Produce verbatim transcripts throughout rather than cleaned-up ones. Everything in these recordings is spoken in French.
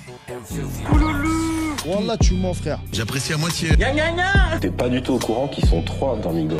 Wallah, tu mens, frère. J'apprécie à moitié. T'es pas du tout au courant qu'ils sont trois dans Migos.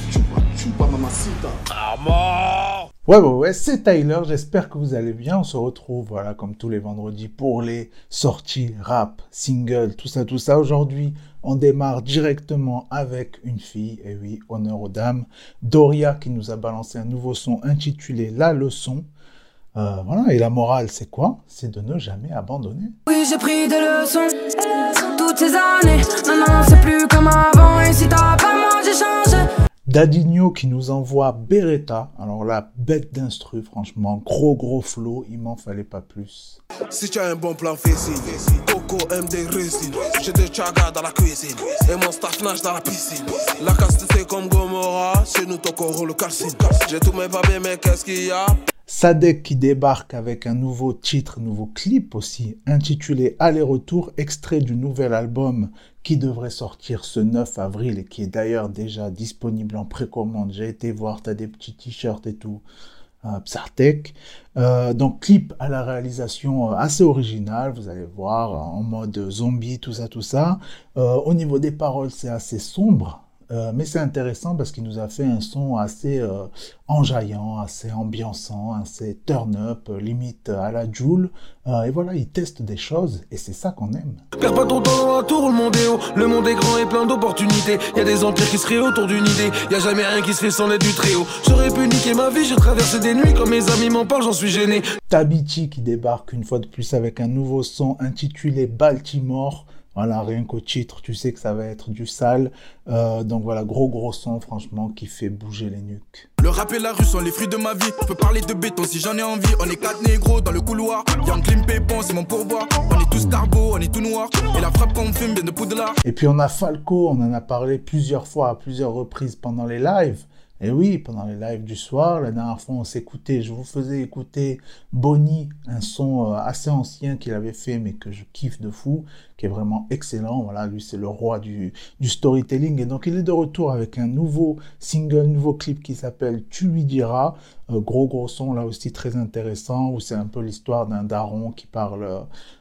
Ouais, ouais, ouais, c'est Tyler, j'espère que vous allez bien. On se retrouve, voilà, comme tous les vendredis pour les sorties rap, singles, tout ça, tout ça. Aujourd'hui, on démarre directement avec une fille, et oui, honneur aux dames, Doria, qui nous a balancé un nouveau son intitulé La Leçon. Euh, voilà, et la morale, c'est quoi? C'est de ne jamais abandonner. Oui, j'ai pris des leçons toutes ces années. Non, non, c'est plus comme avant. Et si t'as pas moi, j'ai changé. Dadinho qui nous envoie Beretta. Alors là, bête d'instru, franchement. Gros, gros flow, il m'en fallait pas plus. Si tu as un bon plan, fais-y. Coco aime des résines. J'ai des chagas dans la cuisine. Et mon staff nage dans la piscine. La caste c'est comme Gomorrah. Chez nous, ton corps le calcine. J'ai tous mes papiers, mais qu'est-ce qu'il y a? Sadek qui débarque avec un nouveau titre, nouveau clip aussi, intitulé Aller-retour, extrait du nouvel album qui devrait sortir ce neuf avril et qui est d'ailleurs déjà disponible en précommande. J'ai été voir, t'as des petits t-shirts et tout. Euh, Psartek. Euh, donc clip à la réalisation assez originale, vous allez voir, en mode zombie, tout ça, tout ça. Euh, au niveau des paroles, c'est assez sombre. Euh, mais c'est intéressant parce qu'il nous a fait un son assez euh, enjaillant, assez ambiançant, assez turn-up, euh, limite à la Jul. Euh, et voilà, il teste des choses et c'est ça qu'on aime. Perds pas ton temps dans la tour, le monde est haut. Le monde est grand et plein d'opportunités. Y a des empires qui se créent autour d'une idée. Y a jamais rien qui se fait sans l'aide du très haut. J'aurais pu niquer ma vie, j'ai traversé des nuits. Quand mes amis m'en parlent, j'en suis gêné. Tabiti qui débarque une fois de plus avec un nouveau son intitulé Baltimore. Voilà, rien qu'au titre, tu sais que ça va être du sale. Euh, donc voilà, gros gros son, franchement, qui fait bouger les nuques. Le rap et la rue sont les fruits de ma vie. Je peux parler de béton si j'en ai envie. On est quatre négros dans le couloir. Young Klim Pépon, c'est mon pourboire. On est tous carbo, on est tout noir. Et la frappe qu'on fume vient de Poudlard. Et puis on a Falco, on en a parlé plusieurs fois, à plusieurs reprises pendant les lives. Et oui, pendant les lives du soir, la dernière fois on s'écoutait, je vous faisais écouter Bonnie, un son assez ancien qu'il avait fait mais que je kiffe de fou, qui est vraiment excellent. Voilà, lui c'est le roi du, du storytelling et donc il est de retour avec un nouveau single, nouveau clip qui s'appelle Tu lui diras. Euh, gros gros son là aussi très intéressant où c'est un peu l'histoire d'un daron qui parle euh,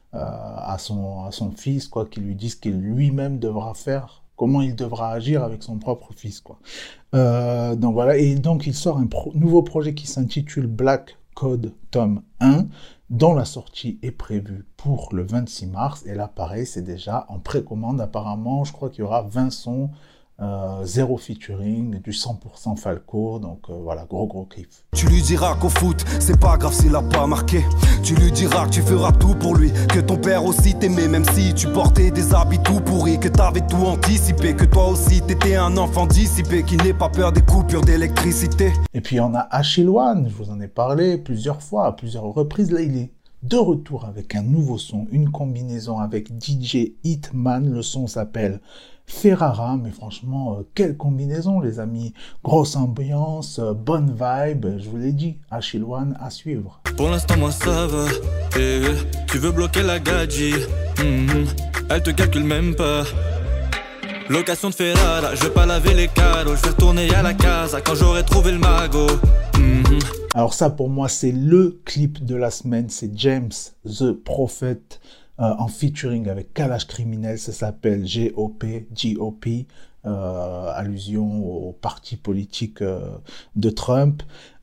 à, son, à son fils, quoi, qui lui dit ce qu'il lui-même devra faire. Comment il devra agir avec son propre fils, quoi. Euh, donc voilà, et donc il sort un pro- nouveau projet qui s'intitule Black Code Tome un, dont la sortie est prévue pour le vingt-six mars, et là pareil, c'est déjà en précommande apparemment, je crois qu'il y aura vingt sons, euh, zéro featuring, du cent pour cent Falco, donc euh, voilà, gros gros kiff. Tu lui diras qu'au foot, c'est pas grave s'il a pas marqué. Tu lui diras que tu feras tout pour lui, que ton père aussi t'aimait, même si tu portais des habits tout pourris, que t'avais tout anticipé, que toi aussi t'étais un enfant dissipé, qui n'ait pas peur des coupures d'électricité. Et puis on a Achille One, je vous en ai parlé plusieurs fois, à plusieurs reprises, là il est de retour avec un nouveau son, une combinaison avec D J Hitman, le son s'appelle Ferrara, mais franchement, euh, quelle combinaison les amis, grosse ambiance, euh, bonne vibe, je vous l'ai dit, Achille One à suivre. Pour l'instant moi ça va, eh, tu veux bloquer la gadji, mm-hmm. Elle te calcule même pas. Location de Ferrara, je vais pas laver les cadeaux, je vais retourner à la casa quand j'aurai trouvé le magot. Mm-hmm. Alors ça pour moi c'est le clip de la semaine, c'est James the Prophet euh, en featuring avec Kalash Criminel, ça s'appelle G O P, G O P, euh, allusion au parti politique euh, de Trump.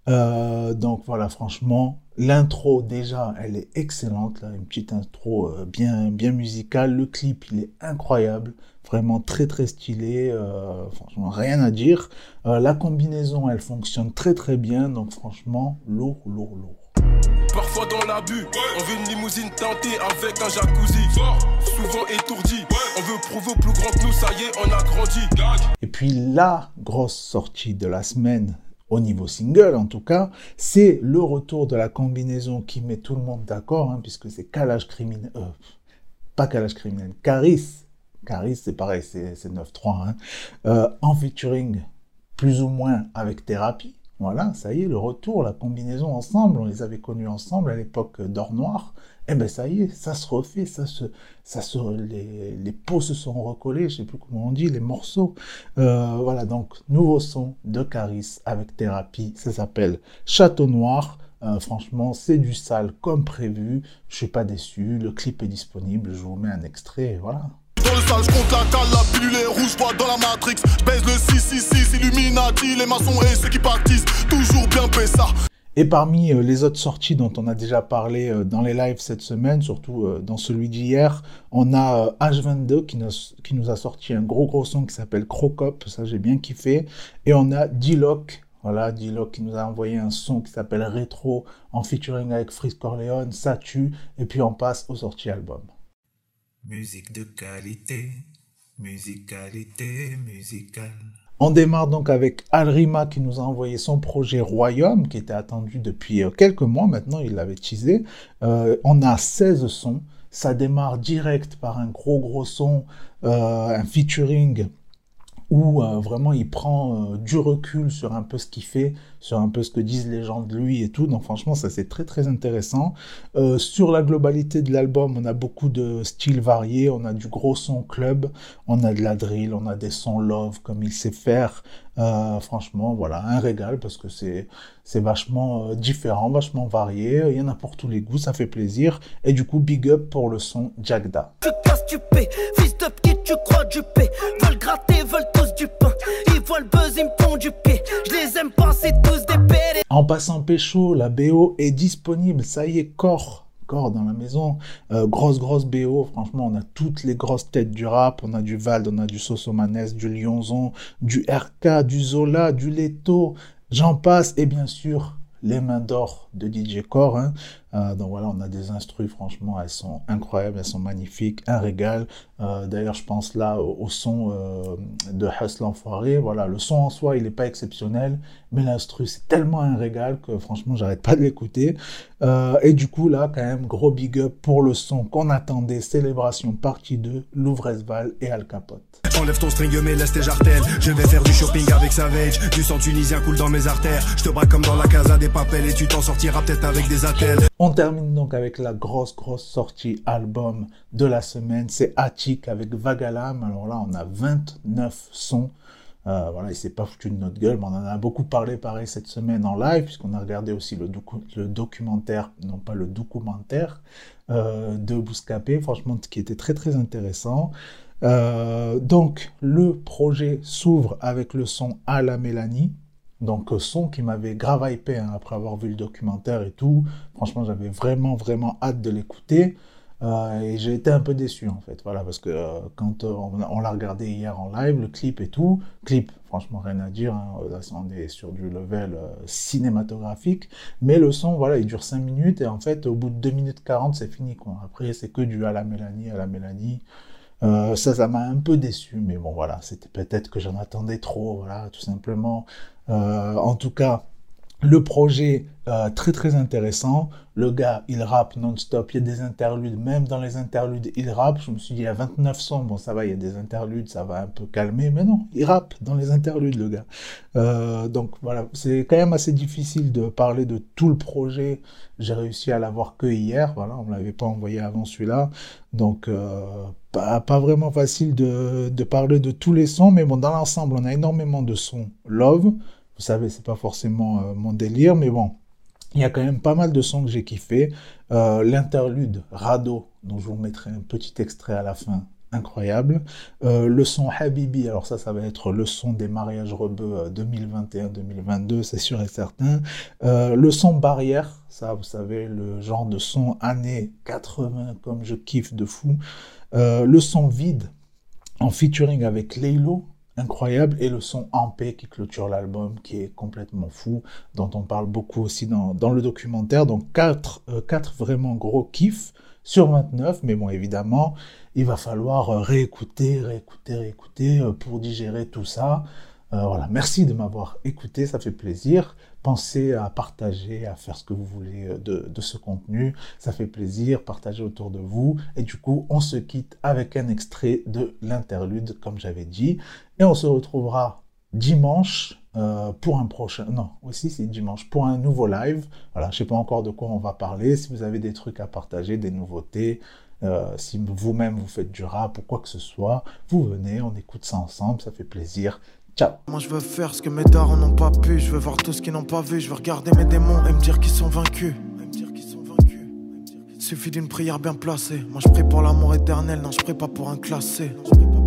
Euh, donc voilà, franchement, l'intro déjà, elle est excellente, là, une petite intro euh, bien, bien musicale. Le clip, il est incroyable, vraiment très très stylé, euh, franchement rien à dire. Euh, la combinaison, elle fonctionne très très bien, donc franchement, lourd, lourd, lourd. Parfois dans l'abus, on veut une limousine teintée avec un jacuzzi. Souvent étourdi, on veut prouver au plus grand que nous, ça y est, on a grandi. Et puis la grosse sortie de la semaine, au niveau single en tout cas, c'est le retour de la combinaison qui met tout le monde d'accord, hein, puisque c'est Kalash Criminel, euh, pas Kalash Criminel, Caris, Caris c'est pareil, c'est, c'est neuf trois, hein, euh, en featuring plus ou moins avec Thérapie. Voilà, ça y est, le retour, la combinaison ensemble, on les avait connus ensemble à l'époque d'Or Noir, et ben ça y est, ça se refait, ça se, ça se, les, les peaux se sont recollées, je sais plus comment on dit, les morceaux. Euh, voilà, donc nouveau son de Caris avec Thérapie, ça s'appelle Château Noir. Euh, franchement, c'est du sale comme prévu. Je suis pas déçu. Le clip est disponible. Je vous mets un extrait. Voilà. Dans le sale, je compte la cale, la pilule est rouge, vois dans la Matrix. Je baise le six six six, Illuminati, les maçons et ceux qui pâtissent. Toujours bien ça. Et parmi euh, les autres sorties dont on a déjà parlé euh, dans les lives cette semaine, surtout euh, dans celui d'hier, on a euh, H vingt-deux qui nous, qui nous a sorti un gros gros son qui s'appelle Crocop, ça j'ai bien kiffé. Et on a D-Loc, voilà, D-Loc qui nous a envoyé un son qui s'appelle Rétro en featuring avec Freeze Corleone, ça tue. Et puis on passe aux sorties albums. Musique de qualité, musicalité, musicale. On démarre donc avec Alrima qui nous a envoyé son projet Royaume, qui était attendu depuis quelques mois maintenant, il l'avait teasé. Euh, on a seize sons, ça démarre direct par un gros gros son, euh, un featuring où euh, vraiment il prend euh, du recul sur un peu ce qu'il fait, sur un peu ce que disent les gens de lui et tout. Donc franchement, ça c'est très très intéressant. Euh, sur la globalité de l'album, on a beaucoup de styles variés. On a du gros son club, on a de la drill, on a des sons love comme il sait faire. Euh, franchement, voilà, un régal parce que c'est c'est vachement euh, différent, vachement varié. Il y en a pour tous les goûts, ça fait plaisir. Et du coup, big up pour le son Jagda. Tu casses, tu paies, fils de qui tu crois du paix. Veulent gratter, veulent tous du pain. Ils voient le buzz, ils me font du pied. Je les aime pas, c'est tous des pérés. En passant pécho, la B O est disponible. Ça y est, corps. Corps dans la maison. Euh, grosse, grosse B O. Franchement, on a toutes les grosses têtes du rap. On a du Vald, on a du Sosomanes, du Lyonzon, du R K, du Zola, du Leto. J'en passe. Et bien sûr, les mains d'or de D J Core. Hein. Euh, donc voilà, on a des instrus, franchement, elles sont incroyables, elles sont magnifiques, un régal. Euh, d'ailleurs, je pense là au, au son euh, de Hustle l'Enfoiré. Voilà, le son en soi, il n'est pas exceptionnel, mais l'instru, c'est tellement un régal que franchement, j'arrête pas de l'écouter. Euh, et du coup, là, quand même, gros big up pour le son qu'on attendait, Célébration partie deux, Louvresval et Al Capote. Enlève ton string, mais laisse tes jartelles. Je vais faire du shopping avec Savage. Du sang tunisien coule dans mes artères. Je te braque comme dans la casa des papels et tu t'en sortiras peut-être avec des attelles. On termine donc avec la grosse, grosse sortie album de la semaine. C'est Attic avec Vagalam. Alors là, on a vingt-neuf sons. Euh, voilà, il s'est pas foutu de notre gueule, mais on en a beaucoup parlé pareil cette semaine en live, puisqu'on a regardé aussi le, docu- le documentaire, non pas le documentaire, euh, de Bouscapé, franchement, qui était très, très intéressant. Euh, donc, le projet s'ouvre avec le son À la Mélanie. Donc, son qui m'avait grave hypé hein, après avoir vu le documentaire et tout. Franchement, j'avais vraiment, vraiment hâte de l'écouter. Euh, et j'ai été un peu déçu, en fait. Voilà, parce que euh, quand euh, on, on l'a regardé hier en live, le clip et tout, clip, franchement, rien à dire. Hein, là, on est sur du level euh, cinématographique. Mais le son, voilà, il dure cinq minutes. Et en fait, au bout de deux minutes quarante, c'est fini, quoi. Après, c'est que du à la Mélanie, à la Mélanie. Euh, ça, ça m'a un peu déçu, mais bon, voilà, c'était peut-être que j'en attendais trop, voilà, tout simplement. Euh, en tout cas, le projet, euh, très très intéressant. Le gars, il rappe non-stop, il y a des interludes, même dans les interludes, il rappe. Je me suis dit, il y a vingt-neuf sons, bon, ça va, il y a des interludes, ça va un peu calmer, mais non, il rappe dans les interludes, le gars. Euh, donc voilà, c'est quand même assez difficile de parler de tout le projet. J'ai réussi à l'avoir que hier, voilà, on ne me l'avait pas envoyé avant celui-là. Donc, euh, pas, pas vraiment facile de, de parler de tous les sons, mais bon, dans l'ensemble, on a énormément de sons love. Vous savez, c'est pas forcément euh, mon délire, mais bon, il y a quand même pas mal de sons que j'ai kiffé. Euh, l'interlude Rado, dont je vous mettrai un petit extrait à la fin, incroyable. Euh, le son Habibi, alors ça, ça va être le son des mariages rebeux deux mille vingt et un deux mille vingt-deux, c'est sûr et certain. Euh, le son Barrière, ça, vous savez, le genre de son années quatre-vingts, comme je kiffe de fou. Euh, le son Vide, en featuring avec Laylo, incroyable, et le son En Paix qui clôture l'album, qui est complètement fou, dont on parle beaucoup aussi dans, dans le documentaire. Donc quatre, euh, quatre vraiment gros kiffs sur vingt-neuf, mais bon, évidemment, il va falloir euh, réécouter, réécouter, réécouter euh, pour digérer tout ça. Euh, voilà, merci de m'avoir écouté, ça fait plaisir. Pensez à partager, à faire ce que vous voulez de, de ce contenu. Ça fait plaisir, partagez autour de vous. Et du coup, on se quitte avec un extrait de l'interlude, comme j'avais dit. Et on se retrouvera dimanche euh, pour un prochain... Non, aussi c'est dimanche, pour un nouveau live. Voilà, je ne sais pas encore de quoi on va parler. Si vous avez des trucs à partager, des nouveautés, euh, si vous-même vous faites du rap ou quoi que ce soit, vous venez, on écoute ça ensemble, ça fait plaisir. Ciao. Moi je veux faire ce que mes darons n'ont pas pu. Je veux voir tout ce qu'ils n'ont pas vu. Je veux regarder mes démons et me dire qu'ils sont vaincus. Suffit d'une prière bien placée. Moi je prie pour l'amour éternel. Non je prie pas pour un classé.